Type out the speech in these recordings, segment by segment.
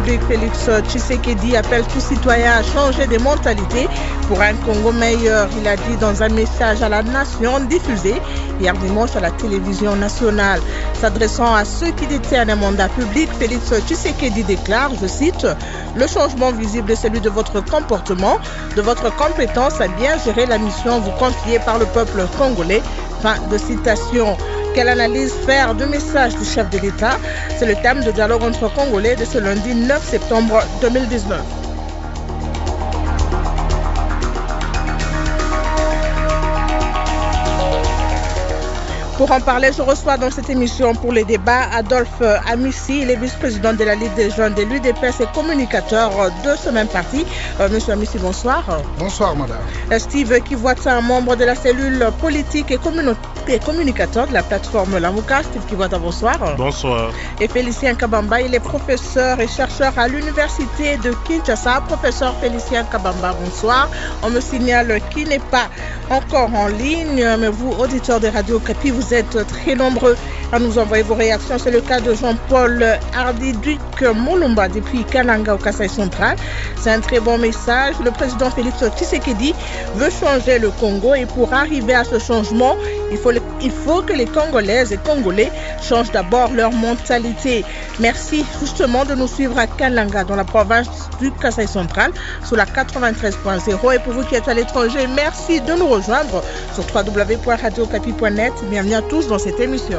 République, Félix Tshisekedi, appelle tout citoyen à changer de mentalité pour un Congo meilleur. Il a dit dans un message à la nation diffusé hier dimanche à la télévision nationale. S'adressant à ceux qui détiennent un mandat public, Félix Tshisekedi déclare, je cite, « Le changement visible est celui de votre comportement, de votre compétence à bien gérer la mission vous confiée par le peuple congolais. » Fin de citation. Quelle analyse faire du message du chef de l'État? C'est le thème de dialogue entre Congolais de ce lundi 9 septembre 2019. Pour en parler, je reçois dans cette émission pour les débats Adolphe Amissi, il est vice-président de la Ligue des jeunes de l'UDPS et communicateur de ce même parti. Monsieur Amissi, bonsoir. Bonsoir, madame. Steve Kivuata, membre de la cellule politique et communicateur de la plateforme Lamuka. Steve Kivuata, bonsoir. Bonsoir. Et Félicien Kabamba, il est professeur et chercheur à l'université de Kinshasa. Professeur Félicien Kabamba, bonsoir. On me signale qu'il n'est pas encore en ligne, mais vous, auditeurs de Radio Okapi, vous êtes très nombreux à nous envoyer vos réactions. C'est le cas de Jean-Paul Hardiduc Moulumba depuis Kananga au Kasaï central. C'est un très bon message. Le président Félix Tshisekedi veut changer le Congo et pour arriver à ce changement, il faut que les Congolaises et Congolais changent d'abord leur mentalité. Merci justement de nous suivre à Kananga dans la province du Kasaï central sur la 93.0 et pour vous qui êtes à l'étranger, merci de nous rejoindre sur www.radiokapi.net. Bienvenue à tous dans cette émission.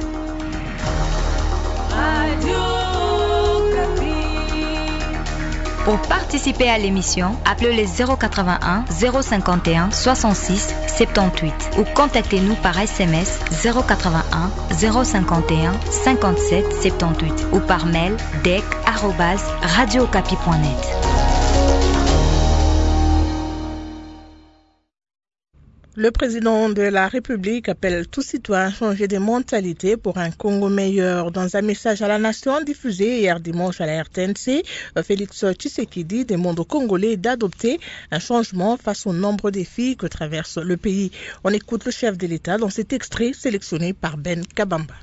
Pour participer à l'émission, appelez les 081 051 66 78 ou contactez-nous par SMS 081 051 57 78 ou par mail dec@radiokapi.net. Le président de la République appelle tout citoyen à changer de mentalité pour un Congo meilleur. Dans un message à la nation diffusé hier dimanche à la RTNC, Félix Tshisekedi demande aux Congolais d'adopter un changement face au nombre de défis que traverse le pays. On écoute le chef de l'État dans cet extrait sélectionné par Ben Kabamba.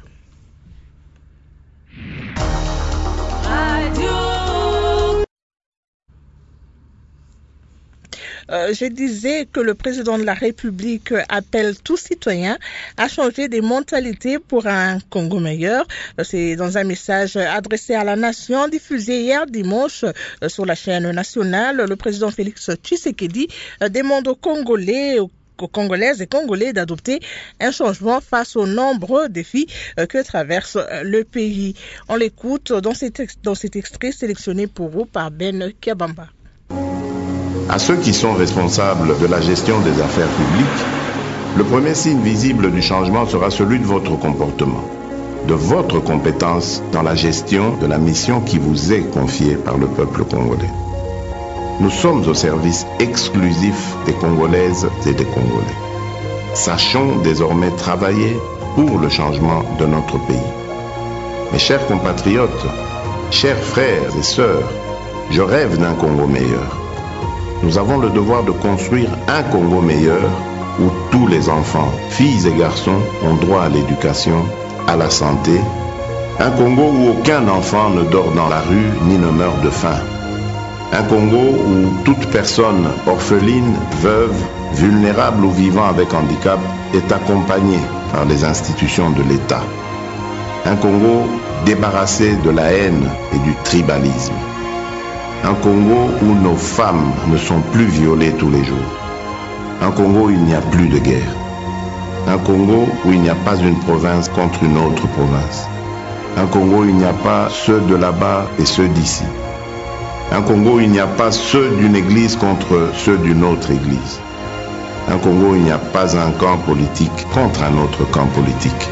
Je disais que le président de la République appelle tout citoyen à changer des mentalités pour un Congo meilleur. C'est dans un message adressé à la nation diffusé hier dimanche sur la chaîne nationale. Le président Félix Tshisekedi demande aux Congolais, aux Congolaises et Congolais d'adopter un changement face aux nombreux défis que traverse le pays. On l'écoute dans cet extrait sélectionné pour vous par Ben Kabamba. À ceux qui sont responsables de la gestion des affaires publiques, le premier signe visible du changement sera celui de votre comportement, de votre compétence dans la gestion de la mission qui vous est confiée par le peuple congolais. Nous sommes au service exclusif des Congolaises et des Congolais. Sachons désormais travailler pour le changement de notre pays. Mes chers compatriotes, chers frères et sœurs, je rêve d'un Congo meilleur. Nous avons le devoir de construire un Congo meilleur où tous les enfants, filles et garçons, ont droit à l'éducation, à la santé. Un Congo où aucun enfant ne dort dans la rue ni ne meurt de faim. Un Congo où toute personne orpheline, veuve, vulnérable ou vivant avec handicap est accompagnée par les institutions de l'État. Un Congo débarrassé de la haine et du tribalisme. Un Congo où nos femmes ne sont plus violées tous les jours. Un Congo où il n'y a plus de guerre. Un Congo où il n'y a pas une province contre une autre province. Un Congo où il n'y a pas ceux de là-bas et ceux d'ici. Un Congo où il n'y a pas ceux d'une église contre ceux d'une autre église. Un Congo où il n'y a pas un camp politique contre un autre camp politique.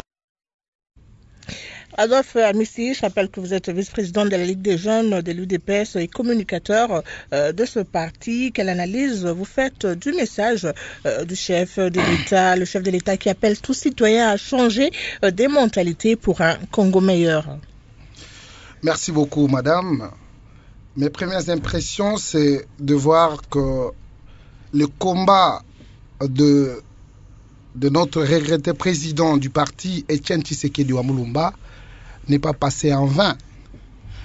Adolphe Amissi, je rappelle que vous êtes vice-président de la Ligue des jeunes de l'UDPS et communicateur de ce parti. Quelle analyse vous faites du message du chef de l'État, le chef de l'État qui appelle tout citoyen à changer des mentalités pour un Congo meilleur? Merci beaucoup, madame. Mes premières impressions, c'est de voir que le combat de notre regretté président du parti, Etienne Tshisekedi Moulumba, n'est pas passé en vain.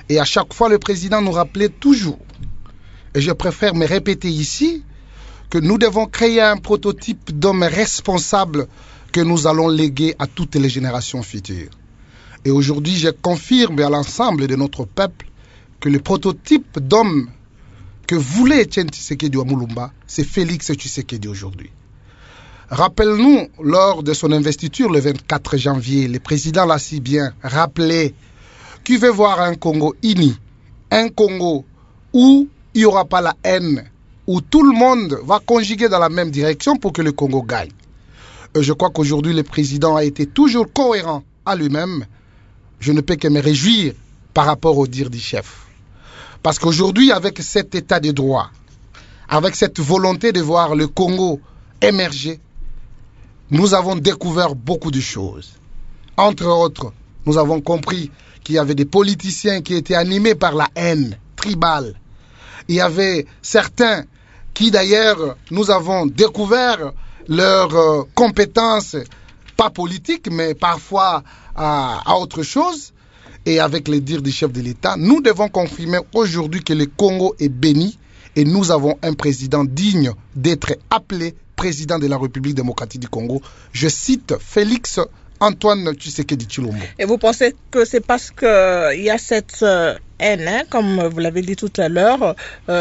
Et à chaque fois, le président nous rappelait toujours, et je préfère me répéter ici, que nous devons créer un prototype d'homme responsable que nous allons léguer à toutes les générations futures. Et aujourd'hui, je confirme à l'ensemble de notre peuple que le prototype d'homme que voulait Etienne Tshisekedi wa Mulumba, c'est Félix Tshisekedi aujourd'hui. Rappelle-nous, lors de son investiture le 24 janvier, le président l'a si bien rappelé qu'il veut voir un Congo uni, un Congo où il n'y aura pas la haine, où tout le monde va conjuguer dans la même direction pour que le Congo gagne. Je crois qu'aujourd'hui, le président a été toujours cohérent à lui-même. Je ne peux que me réjouir par rapport au dire du chef. Parce qu'aujourd'hui, avec cet état de droit, avec cette volonté de voir le Congo émerger, nous avons découvert beaucoup de choses. Entre autres, nous avons compris qu'il y avait des politiciens qui étaient animés par la haine tribale. Il y avait certains qui d'ailleurs, nous avons découvert leurs compétences, pas politiques, mais parfois à autre chose. Et avec les dires du chef de l'État, nous devons confirmer aujourd'hui que le Congo est béni et nous avons un président digne d'être appelé président de la République démocratique du Congo. Je cite Félix Antoine Tshisekedi Tshilombo. Et vous pensez que c'est parce qu'il y a cette haine, comme vous l'avez dit tout à l'heure,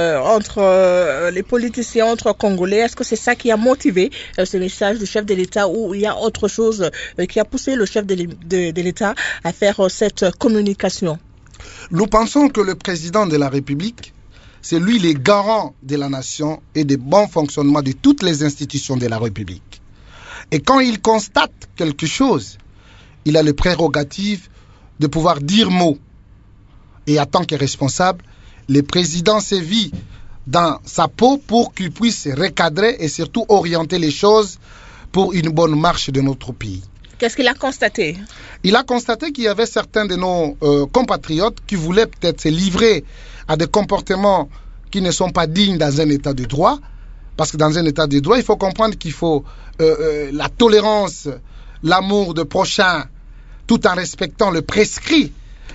entre les politiciens, entre Congolais? Est-ce que c'est ça qui a motivé ce message du chef de l'État, ou il y a autre chose qui a poussé le chef de l'État à faire cette communication? Nous pensons que le président de la République, c'est lui le garant de la nation et du bon fonctionnement de toutes les institutions de la République. Et quand il constate quelque chose, il a le prérogative de pouvoir dire mot. Et en tant que responsable, le président s'est vu dans sa peau pour qu'il puisse recadrer et surtout orienter les choses pour une bonne marche de notre pays. Qu'est-ce qu'il a constaté? Il a constaté qu'il y avait certains de nos compatriotes qui voulaient peut-être se livrer à des comportements qui ne sont pas dignes dans un état de droit. Parce que dans un état de droit, il faut comprendre qu'il faut la tolérance, l'amour de prochain, tout en respectant le prescrit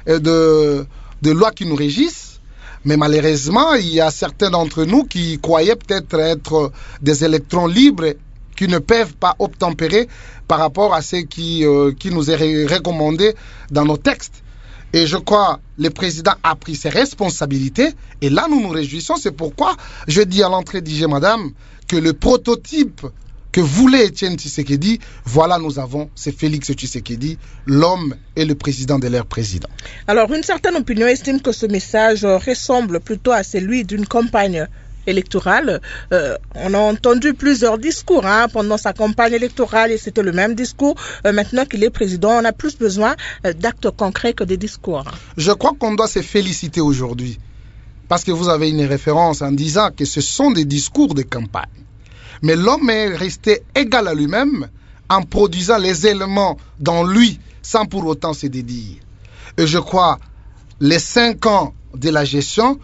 de lois qui nous régissent. Mais malheureusement, il y a certains d'entre nous qui croyaient peut-être être des électrons libres qui ne peuvent pas obtempérer par rapport à ce qui nous est recommandé dans nos textes. Et je crois que le président a pris ses responsabilités. Et là, nous nous réjouissons. C'est pourquoi je dis à l'entrée, disais madame, que le prototype que voulait Etienne Tshisekedi, voilà, nous avons, c'est Félix Tshisekedi, l'homme et le président de leur président. Alors, une certaine opinion estime que ce message ressemble plutôt à celui d'une campagne électorale. On a entendu plusieurs discours pendant sa campagne électorale et c'était le même discours. Maintenant qu'il est président, on a plus besoin d'actes concrets que des discours. Je crois qu'on doit se féliciter aujourd'hui parce que vous avez une référence en disant que ce sont des discours de campagne. Mais l'homme est resté égal à lui-même en produisant les éléments dans lui sans pour autant se dédire. Et je crois les 5 ans de la gestion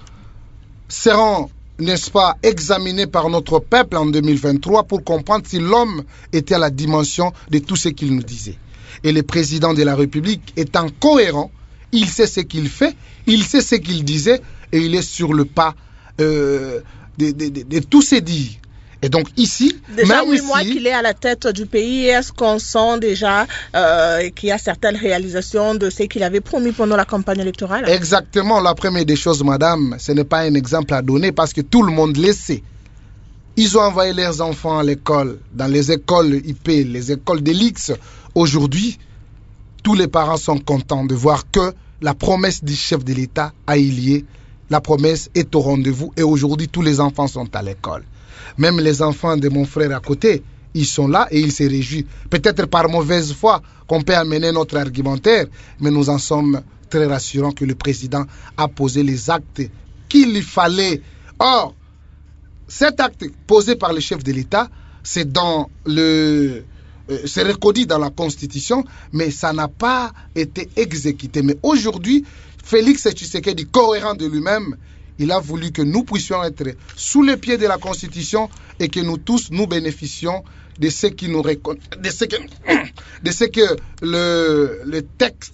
seront, n'est-ce pas, examiné par notre peuple en 2023 pour comprendre si l'homme était à la dimension de tout ce qu'il nous disait. Et le président de la République étant cohérent, il sait ce qu'il fait, il sait ce qu'il disait et il est sur le pas de tous ses dires. Et donc ici, déjà même 8 mois qu'il est à la tête du pays, est-ce qu'on sent déjà qu'il y a certaines réalisations de ce qu'il avait promis pendant la campagne électorale? Exactement, la première des choses, madame, ce n'est pas un exemple à donner parce que tout le monde le sait. Ils ont envoyé leurs enfants à l'école, dans les écoles IP, les écoles d'élite. Aujourd'hui, tous les parents sont contents de voir que la promesse du chef de l'État a eu lieu. La promesse est au rendez-vous et aujourd'hui, tous les enfants sont à l'école. Même les enfants de mon frère à côté, ils sont là et ils se réjouissent. Peut-être par mauvaise foi qu'on peut amener notre argumentaire, mais nous en sommes très rassurants que le président a posé les actes qu'il fallait. Or, cet acte posé par le chef de l'État, c'est reconnu dans la Constitution, mais ça n'a pas été exécuté. Mais aujourd'hui, Félix Tshisekedi, cohérent de lui-même, il a voulu que nous puissions être sous le pied de la Constitution et que nous tous, nous bénéficions de ce qui nous de ce que le texte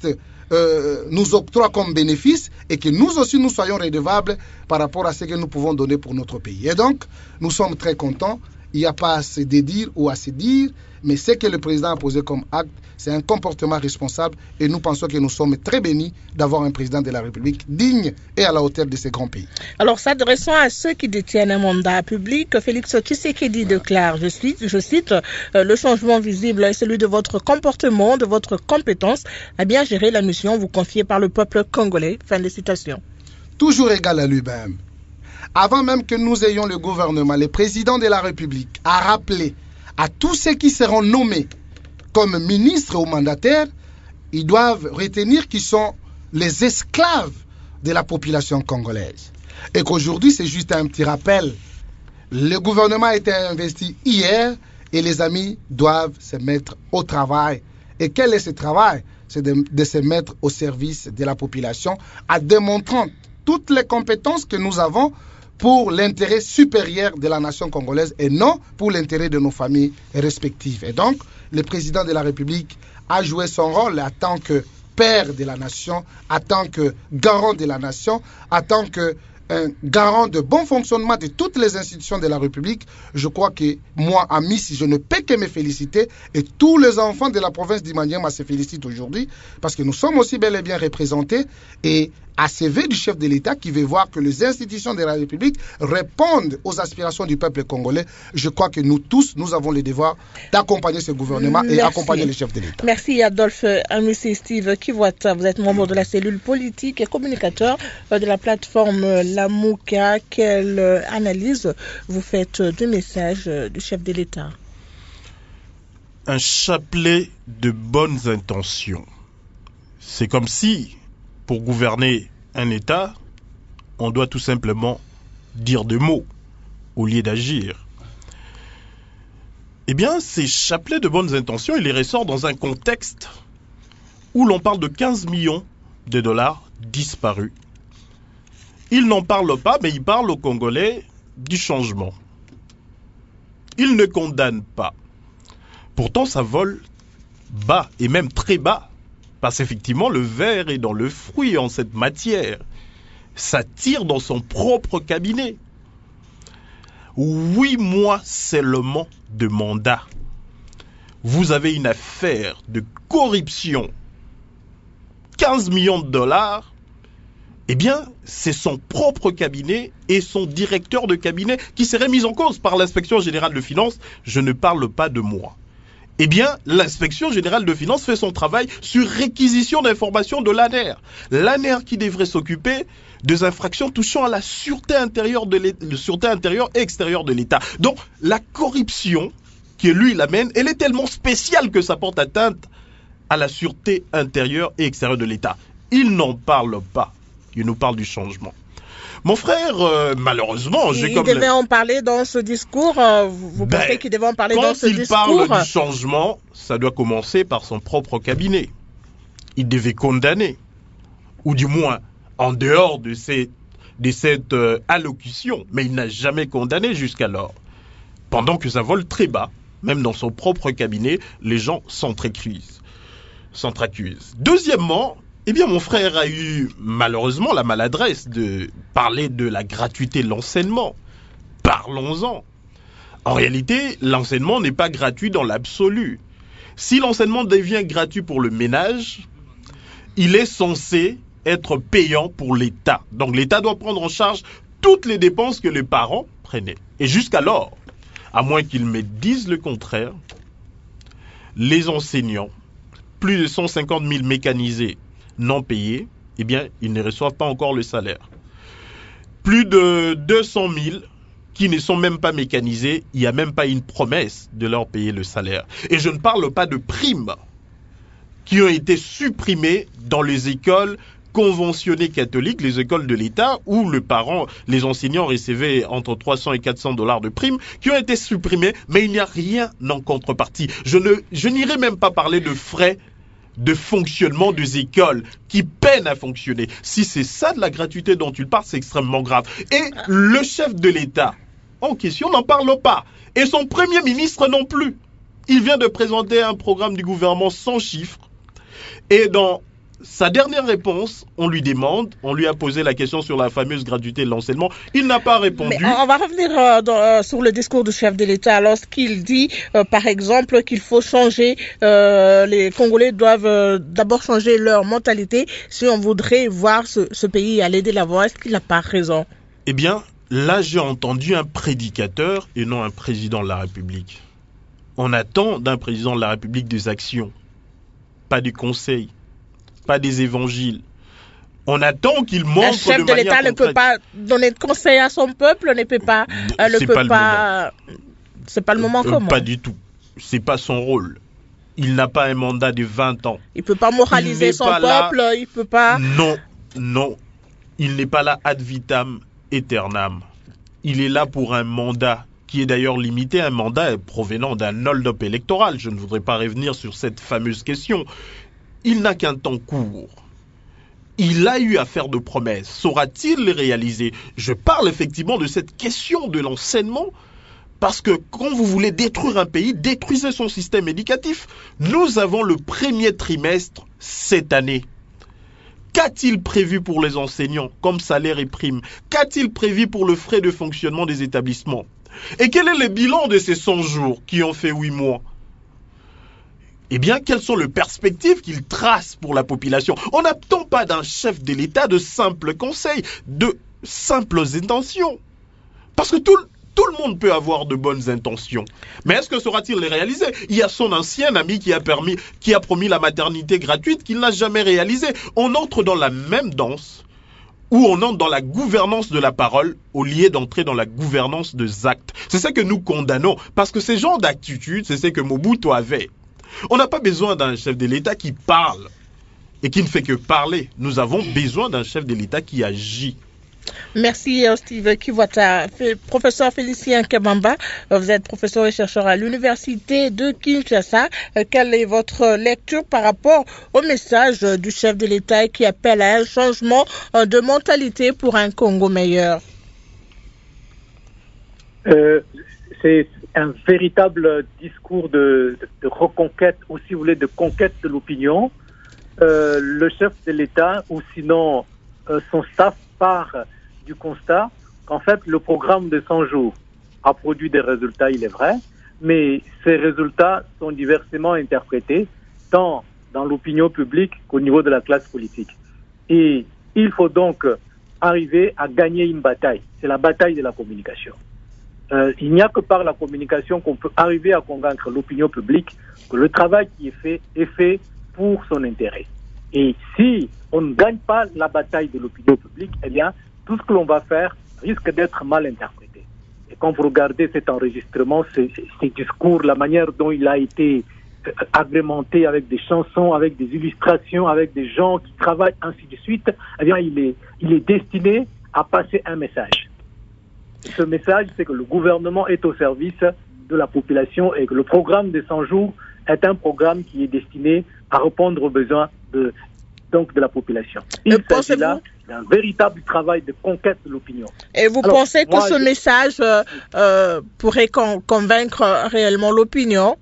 nous octroie comme bénéfice et que nous aussi nous soyons redevables par rapport à ce que nous pouvons donner pour notre pays. Et donc, nous sommes très contents. Il n'y a pas à se dédire ou à se dire, mais ce que le président a posé comme acte, c'est un comportement responsable et nous pensons que nous sommes très bénis d'avoir un président de la République digne et à la hauteur de ces grands pays. Alors, s'adressant à ceux qui détiennent un mandat public, Félix Tshisekedi déclare, je cite, le changement visible est celui de votre comportement, de votre compétence à bien gérer la mission vous confiée par le peuple congolais. Fin de citation. Toujours égal à lui-même. Avant même que nous ayons le gouvernement, le président de la République a rappelé à tous ceux qui seront nommés comme ministres ou mandataires, ils doivent retenir qu'ils sont les esclaves de la population congolaise. Et qu'aujourd'hui, c'est juste un petit rappel. Le gouvernement a été investi hier et les amis doivent se mettre au travail. Et quel est ce travail? C'est de se mettre au service de la population en démontrant toutes les compétences que nous avons pour l'intérêt supérieur de la nation congolaise et non pour l'intérêt de nos familles respectives. Et donc, le président de la République a joué son rôle en tant que père de la nation, en tant que garant de la nation, en tant que garant de bon fonctionnement de toutes les institutions de la République. Je crois que moi, ami, si je ne peux que me féliciter, et tous les enfants de la province d'Imaniema se félicitent aujourd'hui, parce que nous sommes aussi bel et bien représentés, et à ce vœu du chef de l'État qui veut voir que les institutions de la République répondent aux aspirations du peuple congolais, je crois que nous tous, nous avons le devoir d'accompagner ce gouvernement et accompagner le chef de l'État. Merci Adolphe Amusé Steve Kivuata. Vous êtes membre de la cellule politique et communicateur de la plateforme Lamuka. Quelle analyse vous faites du message du chef de l'État? Un chapelet de bonnes intentions. C'est comme si, pour gouverner un État, on doit tout simplement dire des mots au lieu d'agir. Eh bien, ces chapelets de bonnes intentions, il les ressort dans un contexte où l'on parle de 15 millions de dollars disparus. Il n'en parle pas, mais il parle aux Congolais du changement. Il ne condamne pas. Pourtant, ça vole bas, et même très bas. Parce qu'effectivement, le ver est dans le fruit en cette matière. Ça tire dans son propre cabinet. 8 mois seulement de mandat. Vous avez une affaire de corruption. 15 millions de dollars. Eh bien, c'est son propre cabinet et son directeur de cabinet qui serait mis en cause par l'inspection générale de finances. Je ne parle pas de moi. Eh bien, l'inspection générale de finances fait son travail sur réquisition d'informations de l'ANER. L'ANER qui devrait s'occuper des infractions touchant à la sûreté intérieure et extérieure de l'État. Donc, la corruption que lui il amène, elle est tellement spéciale que ça porte atteinte à la sûreté intérieure et extérieure de l'État. Il n'en parle pas. Il nous parle du changement. Mon frère, malheureusement, il devait en parler dans ce discours. Vous pensez qu'il devait en parler dans ce discours? Quand il parle du changement, ça doit commencer par son propre cabinet. Il devait condamner, ou du moins en dehors de cette allocution, mais il n'a jamais condamné jusqu'alors. Pendant que ça vole très bas, même dans son propre cabinet, les gens s'entr'accusent. Deuxièmement, eh bien, mon frère a eu malheureusement la maladresse de parler de la gratuité de l'enseignement. Parlons-en. En réalité, l'enseignement n'est pas gratuit dans l'absolu. Si l'enseignement devient gratuit pour le ménage, il est censé être payant pour l'État. Donc l'État doit prendre en charge toutes les dépenses que les parents prenaient. Et jusqu'alors, à moins qu'ils me disent le contraire, les enseignants, plus de 150 000 mécanisés, non payés, eh bien, ils ne reçoivent pas encore le salaire. Plus de 200 000 qui ne sont même pas mécanisés, il n'y a même pas une promesse de leur payer le salaire. Et je ne parle pas de primes qui ont été supprimées dans les écoles conventionnées catholiques, les écoles de l'État, où les enseignants recevaient entre 300 et 400 dollars de primes, qui ont été supprimées, mais il n'y a rien en contrepartie. Je n'irai même pas parler de frais de fonctionnement des écoles qui peinent à fonctionner. Si c'est ça de la gratuité dont tu parles, c'est extrêmement grave. Et le chef de l'État en question n'en parle pas. Et son premier ministre non plus. Il vient de présenter un programme du gouvernement sans chiffres. Et dans sa dernière réponse, on lui a posé la question sur la fameuse gratuité de l'enseignement. Il n'a pas répondu. Mais on va revenir sur le discours du chef de l'État lorsqu'il dit, par exemple, qu'il faut changer, les Congolais doivent d'abord changer leur mentalité si on voudrait voir ce pays aller de l'avant. Est-ce qu'il n'a pas raison? Eh bien, là, j'ai entendu un prédicateur et non un président de la République. On attend d'un président de la République des actions, pas du conseil, pas des évangiles. On attend qu'il montre de manière concrète. Un chef de l'État ne peut pas donner de conseil à son peuple, c'est pas le moment comment? Pas du tout. C'est pas son rôle. Il n'a pas un mandat de 20 ans. Il peut pas moraliser son peuple, il peut pas... Non. Il n'est pas là ad vitam aeternam. Il est là pour un mandat qui est d'ailleurs limité, un mandat provenant d'un hold-up électoral. Je ne voudrais pas revenir sur cette fameuse question. Il n'a qu'un temps court. Il a eu à faire de promesses. Saura-t-il les réaliser? Je parle effectivement de cette question de l'enseignement, parce que quand vous voulez détruire un pays, détruisez son système éducatif. Nous avons le premier trimestre cette année. Qu'a-t-il prévu pour les enseignants comme salaire et prime? Qu'a-t-il prévu pour le frais de fonctionnement des établissements? Et quel est le bilan de ces 100 jours qui ont fait 8 mois? Eh bien, quelles sont les perspectives qu'il trace pour la population? On n'attend pas d'un chef de l'État de simples conseils, de simples intentions. Parce que tout le monde peut avoir de bonnes intentions. Mais est-ce que saura-t-il les réaliser? Il y a son ancien ami qui a promis la maternité gratuite qu'il n'a jamais réalisée. On entre dans la même danse où on entre dans la gouvernance de la parole au lieu d'entrer dans la gouvernance des actes. C'est ça que nous condamnons. Parce que ces genres d'attitudes, c'est ce que Mobutu avait. On n'a pas besoin d'un chef de l'État qui parle et qui ne fait que parler. Nous avons besoin d'un chef de l'État qui agit. Merci Steve Kiwata. Professeur Félicien Kabamba, vous êtes professeur et chercheur à l'université de Kinshasa. Quelle est votre lecture par rapport au message du chef de l'État qui appelle à un changement de mentalité pour un Congo meilleur? C'est un véritable discours de reconquête, ou si vous voulez, de conquête de l'opinion. Le chef de l'État, ou sinon son staff, part du constat qu'en fait, le programme de 100 jours a produit des résultats, il est vrai, mais ces résultats sont diversement interprétés, tant dans l'opinion publique qu'au niveau de la classe politique. Et il faut donc arriver à gagner une bataille. C'est la bataille de la communication. Il n'y a que par la communication qu'on peut arriver à convaincre l'opinion publique que le travail qui est fait pour son intérêt. Et si on ne gagne pas la bataille de l'opinion publique, eh bien, tout ce que l'on va faire risque d'être mal interprété. Et quand vous regardez cet enregistrement, ces discours, la manière dont il a été agrémenté avec des chansons, avec des illustrations, avec des gens qui travaillent, ainsi de suite, eh bien, il est destiné à passer un message. Ce message, c'est que le gouvernement est au service de la population et que le programme des 100 jours est un programme qui est destiné à répondre aux besoins de la population. Il s'agit là d'un véritable travail de conquête de l'opinion. Et vous pensez que ce message pourrait convaincre réellement l'opinion?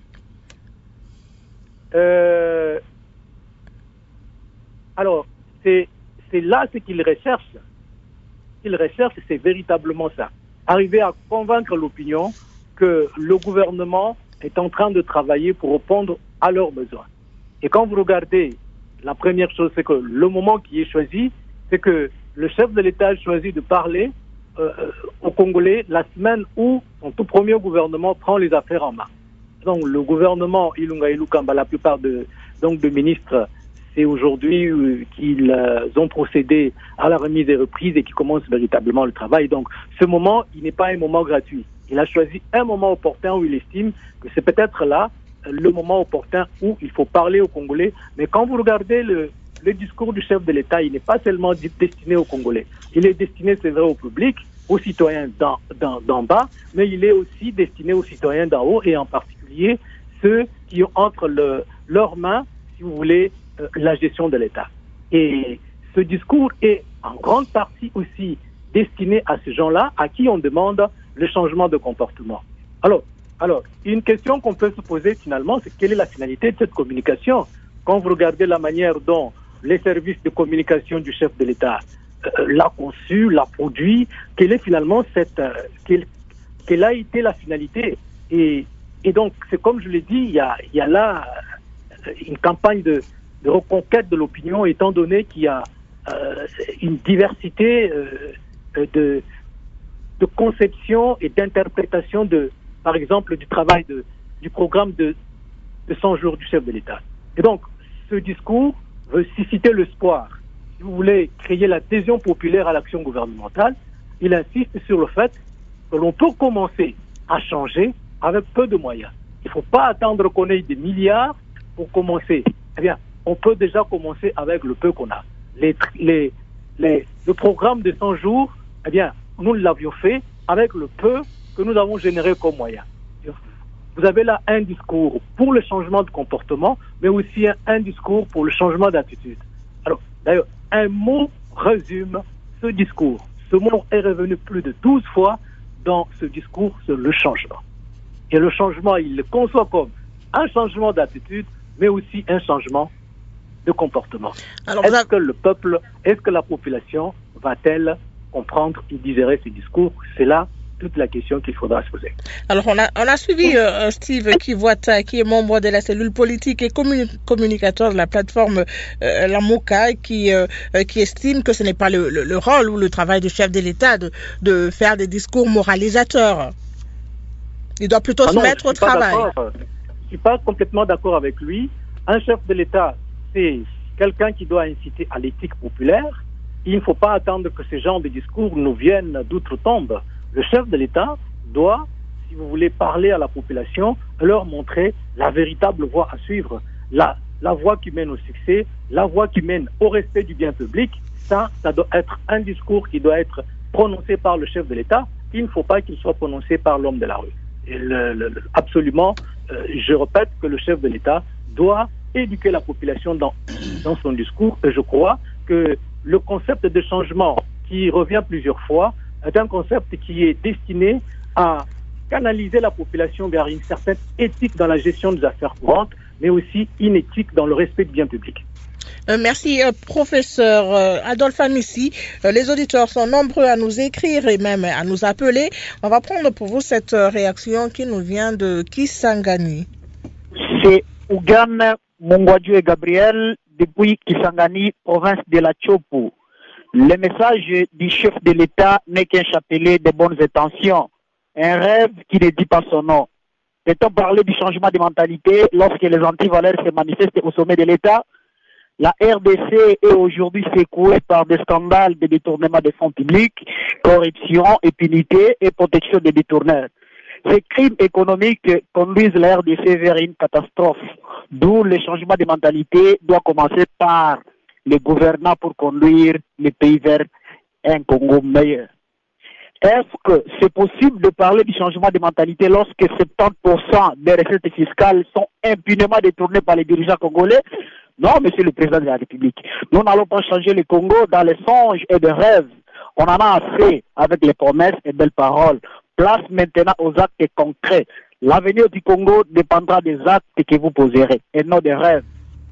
Alors, c'est là ce qu'il recherche. Ce qu'il recherche, c'est véritablement ça. Arriver à convaincre l'opinion que le gouvernement est en train de travailler pour répondre à leurs besoins. Et quand vous regardez, la première chose, c'est que le moment qui est choisi, c'est que le chef de l'État choisit de parler aux Congolais la semaine où son tout premier gouvernement prend les affaires en main. Donc le gouvernement Ilunga Ilukamba, la plupart de ministres, c'est aujourd'hui qu'ils ont procédé à la remise des reprises et qui commencent véritablement le travail. Donc ce moment, il n'est pas un moment gratuit. Il a choisi un moment opportun où il estime que c'est peut-être là le moment opportun où il faut parler aux Congolais. Mais quand vous regardez le discours du chef de l'État, il n'est pas seulement destiné aux Congolais. Il est destiné, c'est vrai, au public, aux citoyens d'en bas, mais il est aussi destiné aux citoyens d'en haut et en particulier ceux qui ont entre leurs mains, si vous voulez, la gestion de l'État. Et ce discours est en grande partie aussi destiné à ces gens-là à qui on demande le changement de comportement. Alors, une question qu'on peut se poser finalement, c'est quelle est la finalité de cette communication? Quand vous regardez la manière dont les services de communication du chef de l'État l'a conçu, l'a produit, quelle est finalement quelle a été la finalité. Et donc, c'est comme je l'ai dit, il y a là une campagne de reconquête de l'opinion, étant donné qu'il y a une diversité de conception et d'interprétation par exemple, du travail du programme de 100 jours du chef de l'État. Et donc, ce discours veut susciter l'espoir. Si vous voulez créer l'adhésion populaire à l'action gouvernementale, il insiste sur le fait que l'on peut commencer à changer avec peu de moyens. Il ne faut pas attendre qu'on ait des milliards pour commencer. Eh bien, on peut déjà commencer avec le peu qu'on a. Le programme de 100 jours, eh bien, nous l'avions fait avec le peu que nous avons généré comme moyen. Vous avez là un discours pour le changement de comportement, mais aussi un discours pour le changement d'attitude. Alors, d'ailleurs, un mot résume ce discours. Ce mot est revenu plus de 12 fois dans ce discours sur le changement. Et le changement, il le conçoit comme un changement d'attitude, mais aussi un changement de comportement. Est-ce que le peuple, est-ce que la population va-t-elle comprendre et digérer ce discours? C'est là toute la question qu'il faudra se poser. Alors, on a suivi Steve Kivuata, qui est membre de la cellule politique et communicateur de la plateforme La Moka, qui estime que ce n'est pas le rôle ou le travail du chef de l'État de faire des discours moralisateurs. Il doit plutôt se mettre au travail. Je ne suis pas complètement d'accord avec lui. Un chef de l'État, c'est quelqu'un qui doit inciter à l'éthique populaire. Il ne faut pas attendre que ce genre de discours nous viennent d'outre-tombe. Le chef de l'État doit, si vous voulez, parler à la population, leur montrer la véritable voie à suivre, la voie qui mène au succès, la voie qui mène au respect du bien public. Ça doit être un discours qui doit être prononcé par le chef de l'État. Il ne faut pas qu'il soit prononcé par l'homme de la rue. Et absolument, je répète que le chef de l'État doit éduquer la population dans son discours. Et je crois que le concept de changement qui revient plusieurs fois est un concept qui est destiné à canaliser la population vers une certaine éthique dans la gestion des affaires courantes, mais aussi une éthique dans le respect du bien public. Merci, professeur Adolphe Amissi. Les auditeurs sont nombreux à nous écrire et même à nous appeler. On va prendre pour vous cette réaction qui nous vient de Kisangani. C'est Ougan Mongwadjou et Gabriel depuis Kisangani, province de la Tchopo. Le message du chef de l'État n'est qu'un chapelet de bonnes intentions, un rêve qui ne dit pas son nom. Peut-on parler du changement de mentalité lorsque les antivaleurs se manifestent au sommet de l'État? La RDC est aujourd'hui secouée par des scandales de détournement des fonds publics, corruption, impunité et protection des détourneurs. Ces crimes économiques conduisent la RDC vers une catastrophe, d'où le changement de mentalité doit commencer par les gouvernants pour conduire le pays vers un Congo meilleur. Est-ce que c'est possible de parler du changement de mentalité lorsque 70% des recettes fiscales sont impunément détournées par les dirigeants congolais? Non, monsieur le président de la République. Nous n'allons pas changer le Congo dans les songes et les rêves. On en a assez avec les promesses et belles paroles. Place maintenant aux actes concrets. L'avenir du Congo dépendra des actes que vous poserez et non des rêves.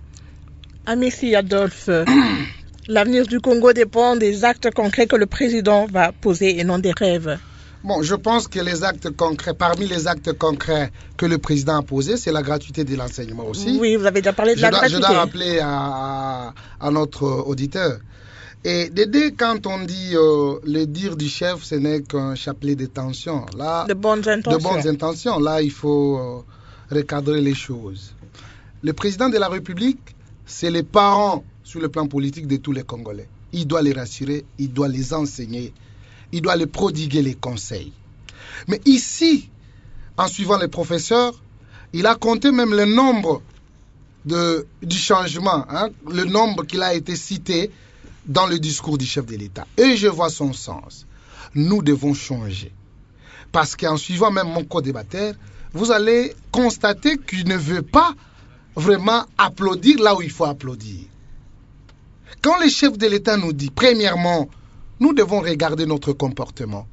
Amissi Adolphe, l'avenir du Congo dépend des actes concrets que le président va poser et non des rêves. Bon, je pense que les actes concrets, parmi les actes concrets que le président a posés, c'est la gratuité de l'enseignement aussi. Oui, vous avez déjà parlé de la gratuité. Je dois rappeler à notre auditeur. Et Dédé, quand on dit le dire du chef, ce n'est qu'un chapelet d'intentions. Là, de bonnes intentions. De bonnes intentions. Là, il faut recadrer les choses. Le président de la République, c'est les parents sur le plan politique de tous les Congolais. Il doit les rassurer, il doit les enseigner, il doit les prodiguer les conseils. Mais ici, en suivant les professeurs, il a compté même le nombre du changement, hein, le nombre qu'il a été cité dans le discours du chef de l'État. Et je vois son sens. Nous devons changer. Parce qu'en suivant même mon co-débatteur, vous allez constater qu'il ne veut pas vraiment applaudir là où il faut applaudir. Quand le chef de l'État nous dit, premièrement, nous devons regarder notre comportement.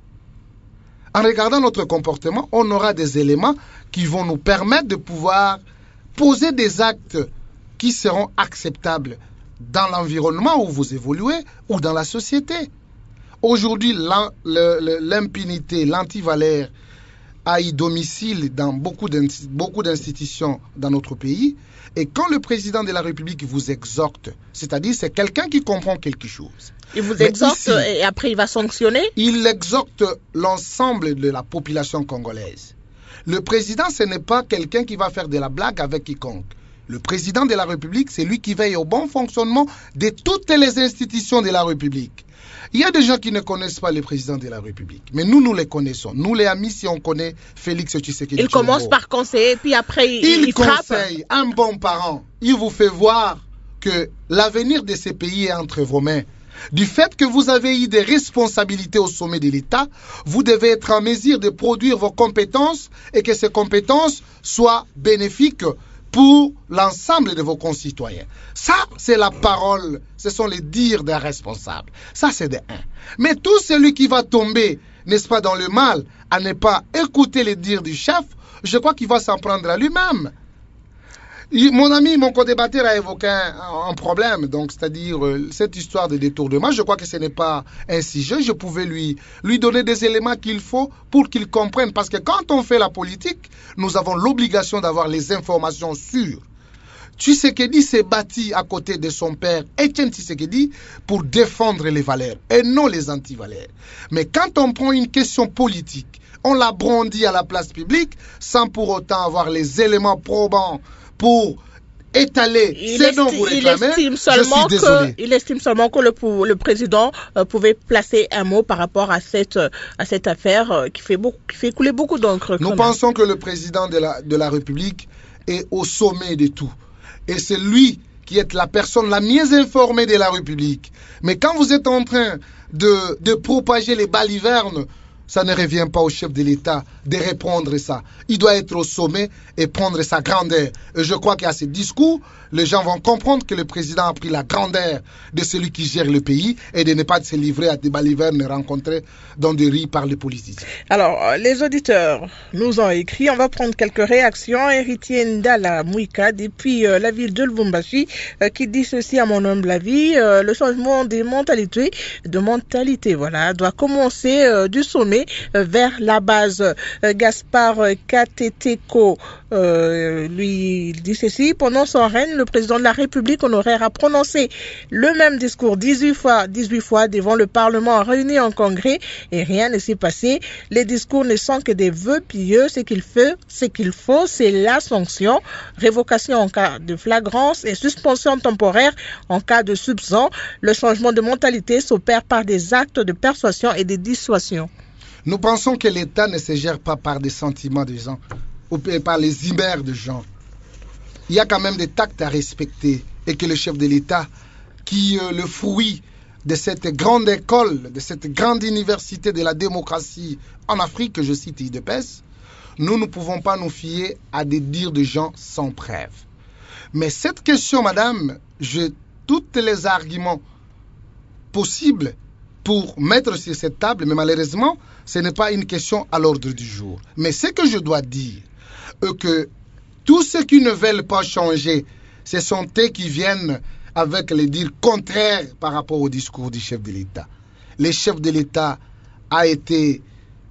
En regardant notre comportement, on aura des éléments qui vont nous permettre de pouvoir poser des actes qui seront acceptables dans l'environnement où vous évoluez ou dans la société. Aujourd'hui, l'impunité, l'antivalaire a eu domicile dans beaucoup d'institutions dans notre pays. Et quand le président de la République vous exhorte, c'est-à-dire c'est quelqu'un qui comprend quelque chose. Il vous exhorte ici, et après il va sanctionner? Il exhorte l'ensemble de la population congolaise. Le président, ce n'est pas quelqu'un qui va faire de la blague avec quiconque. Le président de la République, c'est lui qui veille au bon fonctionnement de toutes les institutions de la République. Il y a des gens qui ne connaissent pas le président de la République, mais nous les connaissons. Nous, les amis, si on connaît Félix Tshisekedi. Il commence par conseiller, puis après, il frappe. Conseille, un bon parent. Il vous fait voir que l'avenir de ces pays est entre vos mains. Du fait que vous avez eu des responsabilités au sommet de l'État, vous devez être en mesure de produire vos compétences et que ces compétences soient bénéfiques pour l'ensemble de vos concitoyens. Ça, c'est la parole, ce sont les dires d'un responsable. Ça, c'est de un. Mais tout celui qui va tomber, n'est-ce pas, dans le mal, à ne pas écouter les dires du chef, je crois qu'il va s'en prendre à lui-même. Mon ami, mon co-débatteur a évoqué un problème, donc c'est-à-dire cette histoire de détournement. Je crois que ce n'est pas un sujet. Je pouvais lui donner des éléments qu'il faut pour qu'il comprenne. Parce que quand on fait la politique, nous avons l'obligation d'avoir les informations sûres. Tshisekedi s'est bâti à côté de son père, Etienne Tshisekedi, pour défendre les valeurs et non les anti-valeurs. Mais quand on prend une question politique, on la brandit à la place publique sans pour autant avoir les éléments probants pour étaler ce dont vous réclamez, je suis désolé. Il estime seulement que le président pouvait placer un mot par rapport à cette affaire qui fait couler beaucoup d'encre. Nous pensons que le président de la République est au sommet de tout. Et c'est lui qui est la personne la mieux informée de la République. Mais quand vous êtes en train de propager les balivernes, ça ne revient pas au chef de l'État de répondre à ça. Il doit être au sommet et prendre sa grandeur. Et je crois qu'à ce discours, les gens vont comprendre que le président a pris la grandeur de celui qui gère le pays et de ne pas se livrer à des balivernes rencontrés dans des rues par les politiciens. Alors, les auditeurs nous ont écrit. On va prendre quelques réactions. Héritier Ndala Mouika, depuis la ville de Lubumbashi, qui dit ceci à mon humble avis. Le changement des mentalités, voilà, doit commencer du sommet vers la base. Gaspard Kateteko lui dit ceci: pendant son règne, le président de la République honoraire a prononcé le même discours 18 fois devant le Parlement réuni en congrès et rien ne s'est passé. Les discours ne sont que des vœux pieux. Ce qu'il faut, c'est la sanction, révocation en cas de flagrance et suspension temporaire en cas de soupçon. Le changement de mentalité s'opère par des actes de persuasion et de dissuasion. Nous pensons que l'État ne se gère pas par des sentiments des gens ou par les humeurs des gens. Il y a quand même des tactes à respecter et que le chef de l'État, qui est le fruit de cette grande école, de cette grande université de la démocratie en Afrique, que je cite IDPS, nous ne pouvons pas nous fier à des dires de gens sans preuve. Mais cette question, madame, j'ai tous les arguments possibles pour mettre sur cette table, mais malheureusement, ce n'est pas une question à l'ordre du jour. Mais ce que je dois dire, est que tous ceux qui ne veulent pas changer, ce sont eux qui viennent avec les dires contraires par rapport au discours du chef de l'État. Le chef de l'État a été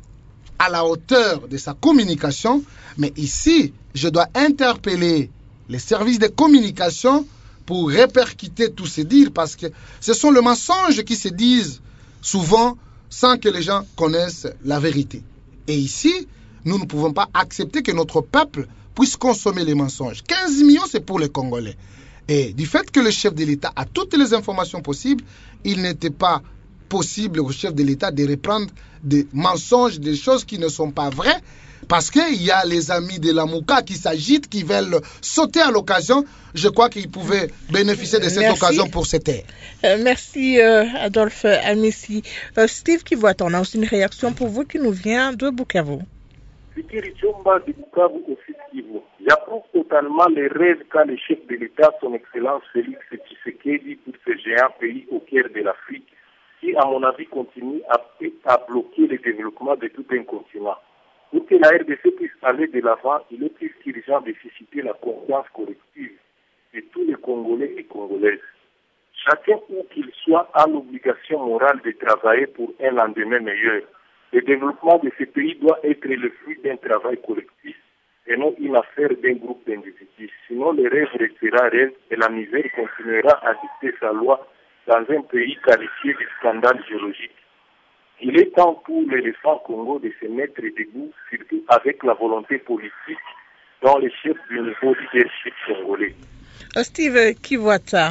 à la hauteur de sa communication, mais ici, je dois interpeller les services de communication pour répercuter tous ces dires, parce que ce sont les mensonges qui se disent souvent sans que les gens connaissent la vérité. Et ici, nous ne pouvons pas accepter que notre peuple puisse consommer les mensonges. 15 millions, c'est pour les Congolais. Et du fait que le chef de l'État a toutes les informations possibles, il n'était pas possible au chef de l'État de reprendre des mensonges, des choses qui ne sont pas vraies, parce qu'il y a les amis de la Mouka qui s'agitent, qui veulent sauter à l'occasion. Je crois qu'ils pouvaient bénéficier de cette occasion pour se taire. Merci Adolphe Amissi. Steve Kivoit, on a aussi une réaction pour vous qui nous vient de Bukavu. Fikiri Chomba de Bukavu au Sud Kivu. J'approuve totalement les rêves qu'a le chef de l'État, son Excellence Félix Tshisekedi, pour ce géant pays au cœur de l'Afrique, qui, à mon avis, continue à bloquer le développement de tout un continent. Pour que la RDC puisse aller de l'avant, il est plus qu'urgent de susciter la confiance collective de tous les Congolais et Congolaises. Chacun, où qu'il soit, a l'obligation morale de travailler pour un lendemain meilleur. Le développement de ces pays doit être le fruit d'un travail collectif et non une affaire d'un groupe d'individus. Sinon, le rêve restera rêve et la misère continuera à dicter sa loi dans un pays qualifié de scandale géologique. Il est temps pour l'éléphant Congo de se mettre debout, surtout avec la volonté politique dont les chefs du nouveau leadership congolais. Steve Kivuata.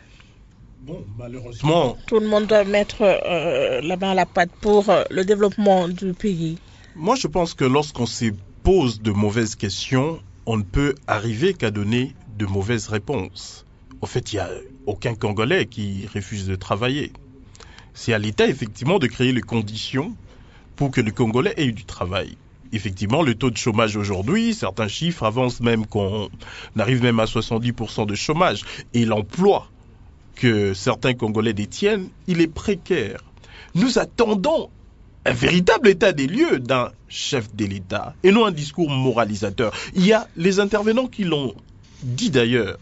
Bon, malheureusement, Tout le monde doit mettre la main à la pâte pour le développement du pays. moi je pense que lorsqu'on se pose de mauvaises questions, on ne peut arriver qu'à donner de mauvaises réponses. En fait, il n'y a aucun Congolais qui refuse de travailler. C'est à l'État, effectivement, de créer les conditions pour que les Congolais aient du travail. Effectivement, le taux de chômage aujourd'hui, certains chiffres avancent même qu'on arrive même à 70% de chômage. Et l'emploi que certains Congolais détiennent, il est précaire. Nous attendons un véritable état des lieux d'un chef de l'État et non un discours moralisateur. Il y a les intervenants qui l'ont dit d'ailleurs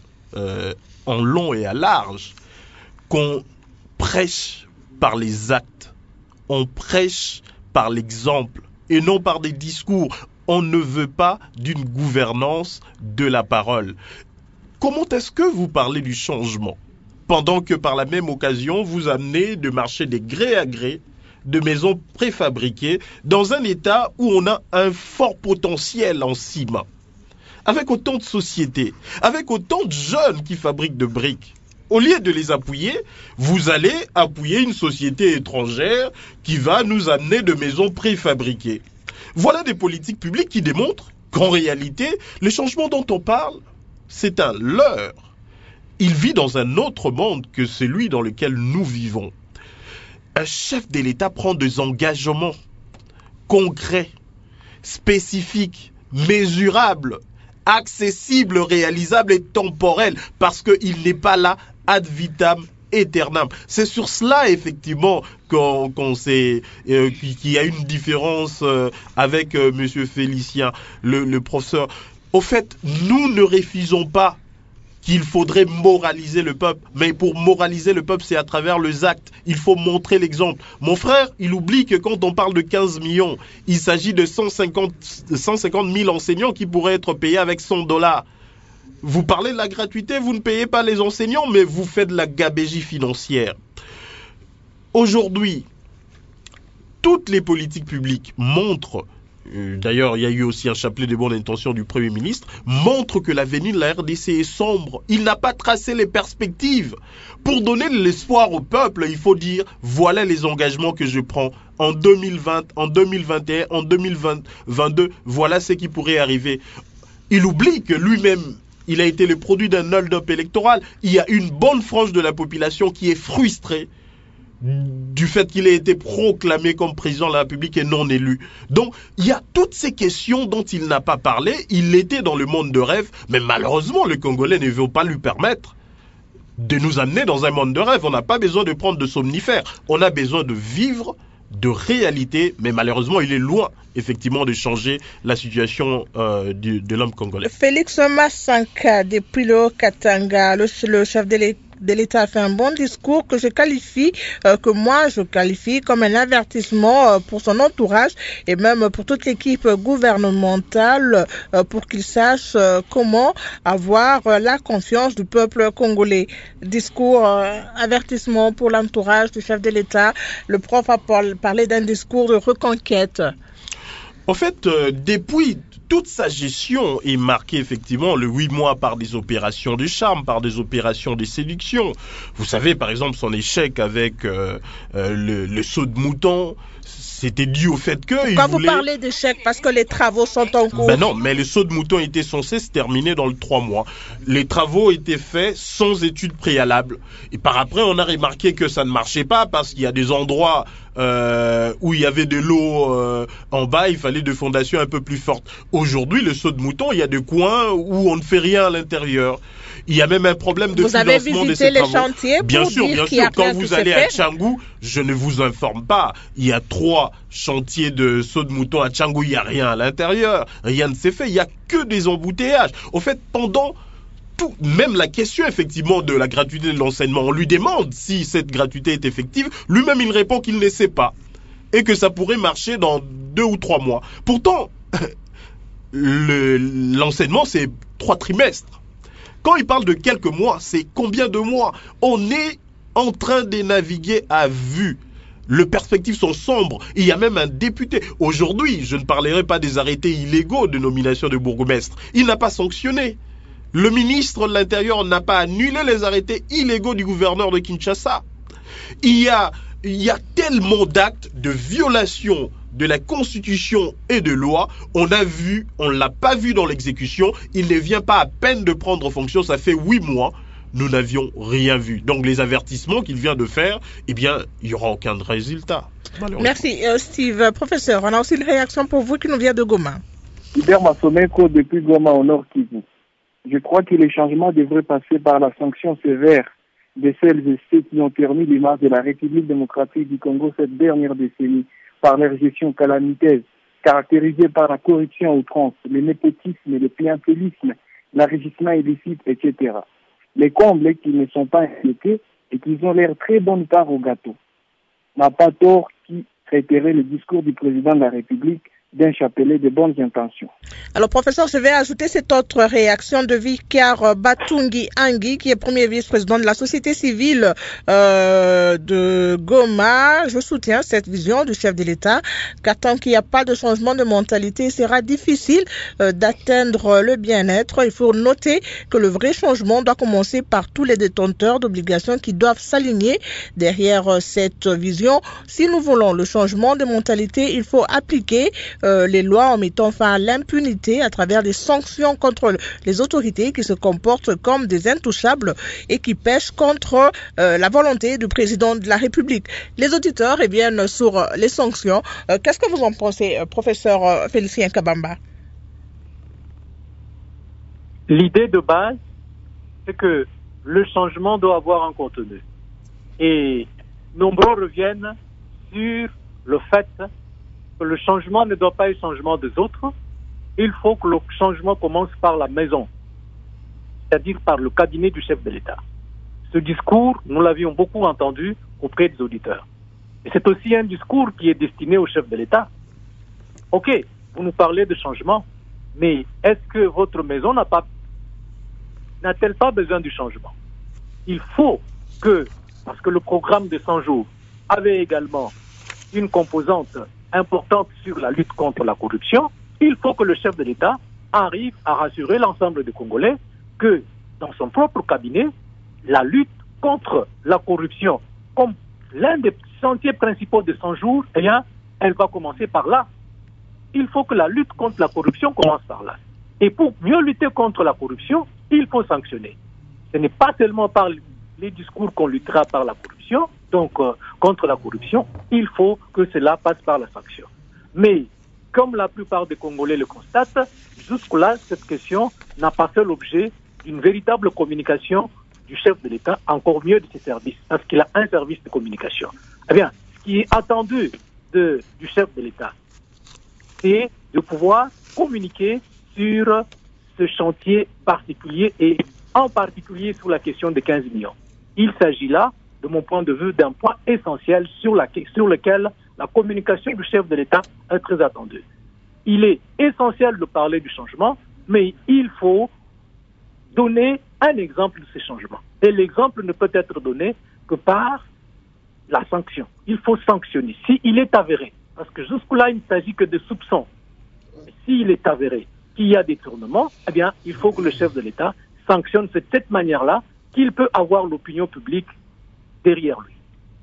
en long et à large, qu'on prêche par les actes, on prêche par l'exemple et non par des discours. On ne veut pas d'une gouvernance de la parole. Comment est-ce que vous parlez du changement pendant que par la même occasion vous amenez de marcher de gré à gré de maisons préfabriquées dans un état où on a un fort potentiel en ciment, avec autant de sociétés, avec autant de jeunes qui fabriquent de briques? Au lieu de les appuyer, vous allez appuyer une société étrangère qui va nous amener de maisons préfabriquées. Voilà des politiques publiques qui démontrent qu'en réalité, le changement dont on parle, c'est un leurre. Il vit dans un autre monde que celui dans lequel nous vivons. Un chef de l'État prend des engagements concrets, spécifiques, mesurables, accessibles, réalisables et temporels, parce qu'il n'est pas là ad vitam aeternam. C'est sur cela, effectivement, qu'il y a une différence avec M. Félicien, le professeur. Au fait, nous ne refusons pas qu'il faudrait moraliser le peuple. Mais pour moraliser le peuple, c'est à travers les actes. Il faut montrer l'exemple. Mon frère, il oublie que quand on parle de 15 millions, il s'agit de 150 000 enseignants qui pourraient être payés avec $100. Vous parlez de la gratuité, vous ne payez pas les enseignants, mais vous faites de la gabegie financière. Aujourd'hui, toutes les politiques publiques montrent, d'ailleurs il y a eu aussi un chapelet de bonnes intentions du Premier ministre, montrent que l'avenir de la RDC est sombre. Il n'a pas tracé les perspectives. Pour donner de l'espoir au peuple, il faut dire, voilà les engagements que je prends en 2020, en 2021, en 2022, voilà ce qui pourrait arriver. Il oublie que lui-même, il a été le produit d'un hold-up électoral. Il y a une bonne frange de la population qui est frustrée du fait qu'il ait été proclamé comme président de la République et non élu. Donc, il y a toutes ces questions dont il n'a pas parlé. Il était dans le monde de rêve, mais malheureusement, les Congolais ne veulent pas lui permettre de nous amener dans un monde de rêve. On n'a pas besoin de prendre de somnifères. On a besoin de vivre de réalité, mais malheureusement, il est loin, effectivement, de changer la situation de l'homme congolais. Félix Massanka, depuis le Katanga, le chef de l'État a fait un bon discours que je qualifie comme un avertissement pour son entourage et même pour toute l'équipe gouvernementale pour qu'il sache comment avoir la confiance du peuple congolais. Discours, avertissement pour l'entourage du chef de l'État. Le prof a parlé d'un discours de reconquête. En fait, depuis toute sa gestion est marquée effectivement le 8 mois par des opérations de charme, par des opérations de séduction. Vous savez, par exemple, son échec avec le saut de mouton, c'était dû au fait que... Pourquoi vous parlez d'échec? Parce que les travaux sont en cours. Ben non, mais le saut de mouton était censé se terminer dans le 3 mois. Les travaux étaient faits sans études préalables. Et par après, on a remarqué que ça ne marchait pas parce qu'il y a des endroits où il y avait de l'eau en bas, il fallait des fondations un peu plus fortes. Aujourd'hui, le saut de mouton, il y a des coins où on ne fait rien à l'intérieur. Il y a même un problème de financement de ces travaux. Vous avez visité les chantiers pour bien sûr. Quand vous allez à Tchangou, je ne vous informe pas. Il y a 3 chantiers de saut de mouton à Tchangou, il n'y a rien à l'intérieur. Rien ne s'est fait. Il n'y a que des embouteillages. Au fait, pendant même la question effectivement de la gratuité de l'enseignement, on lui demande si cette gratuité est effective, lui-même il répond qu'il ne sait pas et que ça pourrait marcher dans 2 ou 3 mois. Pourtant, l'enseignement c'est 3 trimestres. Quand il parle de quelques mois, c'est combien de mois? On est en train de naviguer à vue. Les perspectives sont sombres. Il y a même un député. Aujourd'hui, je ne parlerai pas des arrêtés illégaux de nomination de bourgmestre. Il n'a pas sanctionné. Le ministre de l'Intérieur n'a pas annulé les arrêtés illégaux du gouverneur de Kinshasa. Il y a tellement d'actes de violation de la Constitution et de loi. On ne l'a pas vu dans l'exécution. Il ne vient pas à peine de prendre fonction. Ça fait 8 mois. Nous n'avions rien vu. Donc les avertissements qu'il vient de faire, eh bien, il n'y aura aucun résultat. Merci Steve. Professeur, on a aussi une réaction pour vous qui nous vient de Goma. Hubert Massomeko depuis Goma au Nord Kivu. Je crois que les changements devraient passer par la sanction sévère de celles et ceux qui ont permis l'image de la République démocratique du Congo cette dernière décennie par leur gestion calamiteuse, caractérisée par la corruption à outrance, le népotisme, le clientélisme, l'enrichissement illicite, etc. Les combles qui ne sont pas inquiétés et qui ont l'air très bonne part au gâteau. N'a pas tort qui traiterait le discours du président de la République d'un chapelet de bonnes intentions. Alors, professeur, je vais ajouter cette autre réaction de Vicar Batungi Angui, qui est premier vice-président de la société civile de Goma. Je soutiens cette vision du chef de l'État, car tant qu'il n'y a pas de changement de mentalité, il sera difficile d'atteindre le bien-être. Il faut noter que le vrai changement doit commencer par tous les détenteurs d'obligations qui doivent s'aligner derrière cette vision. Si nous voulons le changement de mentalité, il faut appliquer les lois en mettant fin à l'impunité à travers des sanctions contre les autorités qui se comportent comme des intouchables et qui pêchent contre la volonté du président de la République. Les auditeurs reviennent sur les sanctions. Qu'est-ce que vous en pensez, professeur Félicien Kabamba? L'idée de base, c'est que le changement doit avoir un contenu. Et nombreux reviennent sur le fait que le changement ne doit pas être changement des autres. Il faut que le changement commence par la maison, c'est-à-dire par le cabinet du chef de l'État. Ce discours, nous l'avions beaucoup entendu auprès des auditeurs. Et c'est aussi un discours qui est destiné au chef de l'État. Ok, vous nous parlez de changement, mais est-ce que votre maison n'a-t-elle pas besoin du changement? Il faut que, parce que le programme de 100 jours avait également une composante importante sur la lutte contre la corruption, il faut que le chef de l'État arrive à rassurer l'ensemble des Congolais que dans son propre cabinet, la lutte contre la corruption, comme l'un des chantiers principaux de 100 jours, eh bien, elle va commencer par là. Il faut que la lutte contre la corruption commence par là. Et pour mieux lutter contre la corruption, il faut sanctionner. Ce n'est pas seulement par les discours qu'on luttera par la corruption, donc contre la corruption, il faut que cela passe par la sanction. Mais, comme la plupart des Congolais le constatent, jusque-là, cette question n'a pas fait l'objet d'une véritable communication du chef de l'État, encore mieux de ses services, parce qu'il a un service de communication. Eh bien, ce qui est attendu du chef de l'État, c'est de pouvoir communiquer sur ce chantier particulier et en particulier sur la question des 15 millions. Il s'agit là, de mon point de vue, d'un point essentiel sur lequel la communication du chef de l'État est très attendue. Il est essentiel de parler du changement, mais il faut donner un exemple de ces changements. Et l'exemple ne peut être donné que par la sanction. Il faut sanctionner. S'il est avéré, parce que jusque-là, il ne s'agit que de soupçons. S'il est avéré qu'il y a des détournement, eh bien, il faut que le chef de l'État sanctionne de cette manière-là qu'il peut avoir l'opinion publique derrière lui.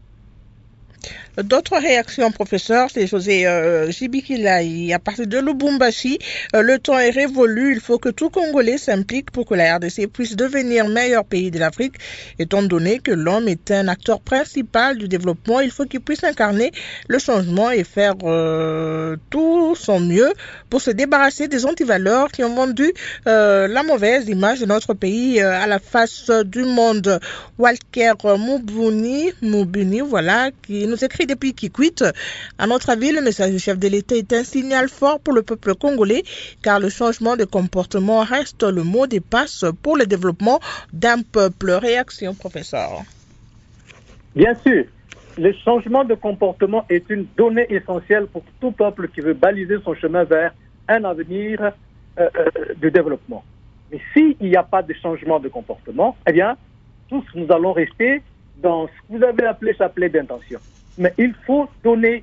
D'autres réactions, professeur, c'est José Jibikilaï. À partir de Lubumbashi, le temps est révolu. Il faut que tout Congolais s'implique pour que la RDC puisse devenir meilleur pays de l'Afrique. Étant donné que l'homme est un acteur principal du développement, il faut qu'il puisse incarner le changement et faire tout son mieux pour se débarrasser des antivaleurs qui ont vendu la mauvaise image de notre pays à la face du monde. Walker Mubuni, voilà, qui nous écrit et depuis Kikwit. À notre avis, le message du chef de l'État est un signal fort pour le peuple congolais, car le changement de comportement reste le mot de passe pour le développement d'un peuple. Réaction, professeur. Bien sûr, le changement de comportement est une donnée essentielle pour tout peuple qui veut baliser son chemin vers un avenir de développement. Mais s'il n'y a pas de changement de comportement, eh bien, tous nous allons rester dans ce que vous avez appelé chapelet d'intention. Mais il faut donner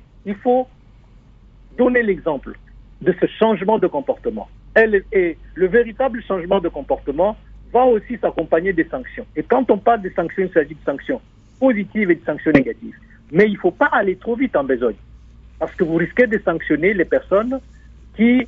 l'exemple de ce changement de comportement. Et le véritable changement de comportement va aussi s'accompagner des sanctions. Et quand on parle de sanctions, il s'agit de sanctions positives et de sanctions négatives. Mais il ne faut pas aller trop vite en besogne. Parce que vous risquez de sanctionner les personnes qui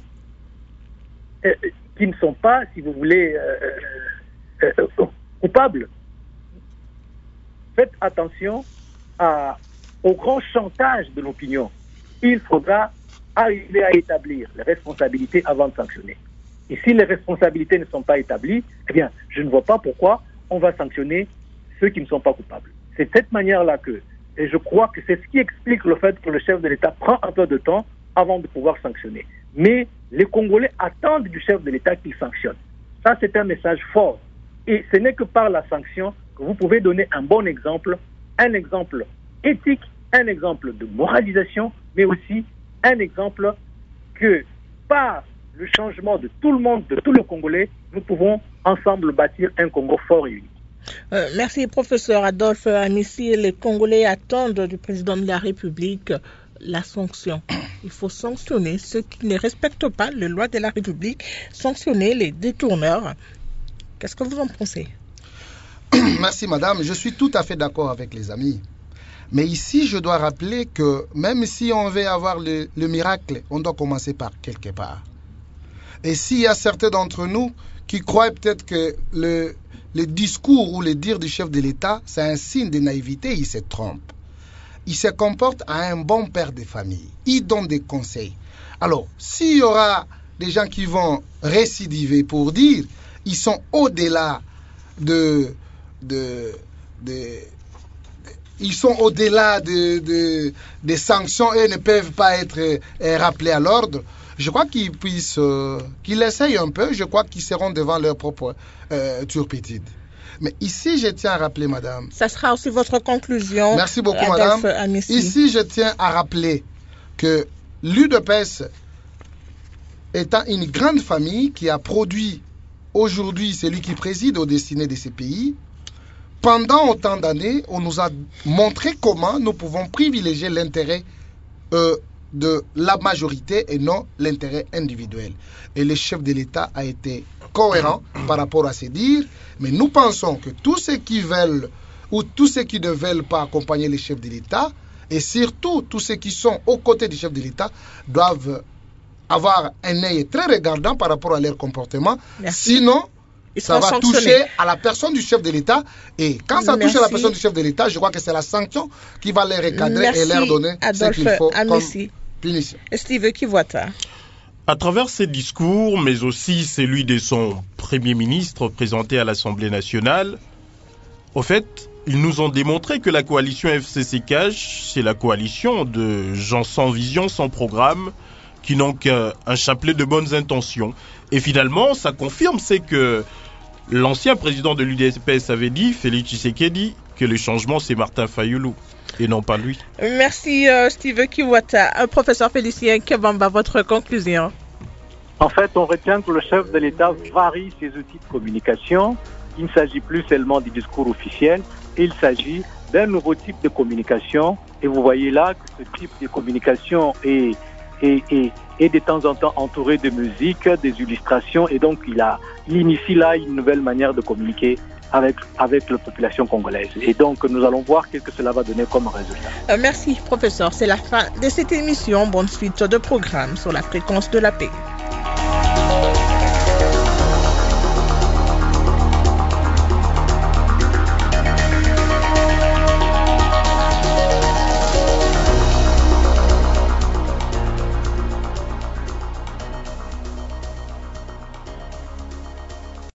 ne sont pas, si vous voulez, coupables. Faites attention au grand chantage de l'opinion. Il faudra arriver à établir les responsabilités avant de sanctionner. Et si les responsabilités ne sont pas établies, eh bien, je ne vois pas pourquoi on va sanctionner ceux qui ne sont pas coupables. C'est de cette manière-là et je crois que c'est ce qui explique le fait que le chef de l'État prend un peu de temps avant de pouvoir sanctionner. Mais les Congolais attendent du chef de l'État qu'il sanctionne. Ça, c'est un message fort. Et ce n'est que par la sanction que vous pouvez donner un bon exemple, un exemple éthique, un exemple de moralisation, mais aussi un exemple que par le changement de tout le monde, de tous les Congolais, nous pouvons ensemble bâtir un Congo fort et unique. Merci, professeur Adolphe Amissi. Les Congolais attendent du président de la République la sanction. Il faut sanctionner ceux qui ne respectent pas les lois de la République, sanctionner les détourneurs. Qu'est-ce que vous en pensez? Merci, madame. Je suis tout à fait d'accord avec les amis. Mais ici, je dois rappeler que même si on veut avoir le miracle, on doit commencer par quelque part. Et s'il y a certains d'entre nous qui croient peut-être que le discours ou le dire du chef de l'État, c'est un signe de naïveté, il se trompe. Il se comporte à un bon père de famille. Il donne des conseils. Alors, s'il y aura des gens qui vont récidiver pour dire, ils sont au-delà des sanctions et ne peuvent pas être rappelés à l'ordre. Je crois qu'ils essayent un peu. Je crois qu'ils seront devant leur propre turpitude. Mais ici, je tiens à rappeler, madame. Ça sera aussi votre conclusion. Merci beaucoup, madame. Ici, je tiens à rappeler que l'UDPS étant une grande famille qui a produit aujourd'hui celui qui préside aux destinées de ces pays, pendant autant d'années, on nous a montré comment nous pouvons privilégier l'intérêt de la majorité et non l'intérêt individuel. Et le chef de l'État a été cohérent par rapport à ces dires, mais nous pensons que tous ceux qui veulent ou tous ceux qui ne veulent pas accompagner le chef de l'État, et surtout tous ceux qui sont aux côtés du chef de l'État, doivent avoir un œil très regardant par rapport à leur comportement. Merci. Sinon, ça va toucher à la personne du chef de l'État. Et quand ça touche à la personne du chef de l'État, je crois que c'est la sanction qui va les recadrer et leur donner ce qu'il faut comme punition. Steve Kivuata. À travers ses discours, mais aussi celui de son Premier ministre présenté à l'Assemblée nationale, au fait, ils nous ont démontré que la coalition FCC Cash, c'est la coalition de gens sans vision, sans programme, qui n'ont qu'un chapelet de bonnes intentions. Et finalement, ça confirme, c'est que l'ancien président de l'UDPS avait dit, Félix Tshisekedi, que le changement, c'est Martin Fayulu, et non pas lui. Merci Steve Kivuata. Professeur Félicien Kabamba, votre conclusion. En fait, on retient que le chef de l'État varie ses outils de communication. Il ne s'agit plus seulement du discours officiel, il s'agit d'un nouveau type de communication. Et vous voyez là que ce type de communication est de temps en temps entouré de musique, des illustrations, et donc il initie là une nouvelle manière de communiquer avec la population congolaise. Et donc nous allons voir ce que cela va donner comme résultat. Merci professeur, c'est la fin de cette émission. Bonne suite de programme sur la fréquence de la paix.